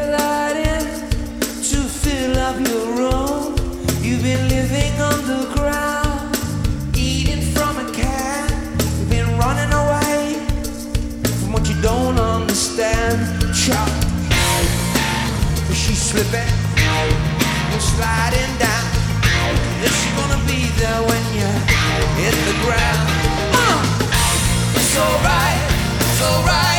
lighting to fill up your room. You've been living underground, eating from a can. You've been running away from what you don't understand. Chop, she's slipping and sliding down. Is she gonna be there when you hit the ground? It's alright, it's alright.